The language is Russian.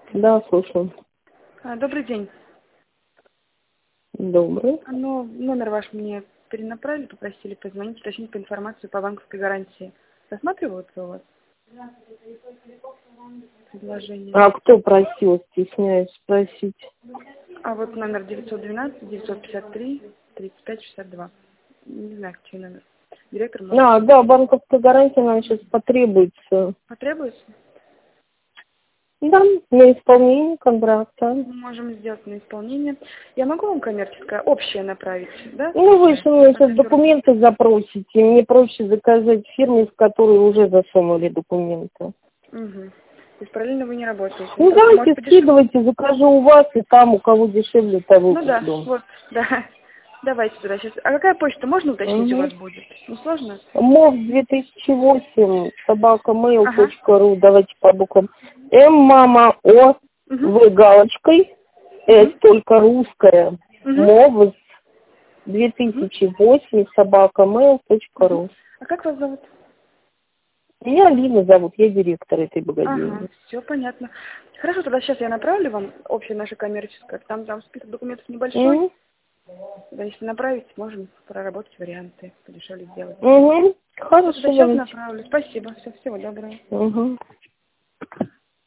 Да, слушаю. Добрый день. Добрый. Ну, номер ваш мне перенаправили, попросили позвонить, уточнить по информацию по банковской гарантии. Рассматриваются у вас предложения? А кто просил, стесняюсь спросить? А вот номер 912-953-3562. Не знаю, чей номер. Директор может... Да, банковская гарантия нам сейчас потребуется. Потребуется? Да, на исполнение контракта. Мы можем сделать на исполнение. Я могу вам коммерческое общее направить, да? Ну, вы же мне сейчас документы запросите. Мне проще заказать фирме, в которой уже засунули документы. Угу. То есть параллельно вы не работаете? Ну, давайте скидывайте, закажу у вас, и там, у кого дешевле, того Ну да, куплю. вот, да. Давайте туда сейчас. А какая почта, можно уточнить, у вас будет? Не сложно? МОВ 2008, Ага. собакамейл.ру, давайте по буквам. Мама О, В галочкой, С только русская, МОВ 2008, собакамейл.ру. А как вас зовут? Меня Алина зовут, я директор этой богадельни. Ага, все понятно. Хорошо, тогда сейчас я направлю вам общее наше коммерческое. Там список документов небольшой. Да, если направить, можем проработать варианты, подешевле сделать. Хорошо, Сейчас давайте. направлю. Спасибо. Всего доброго.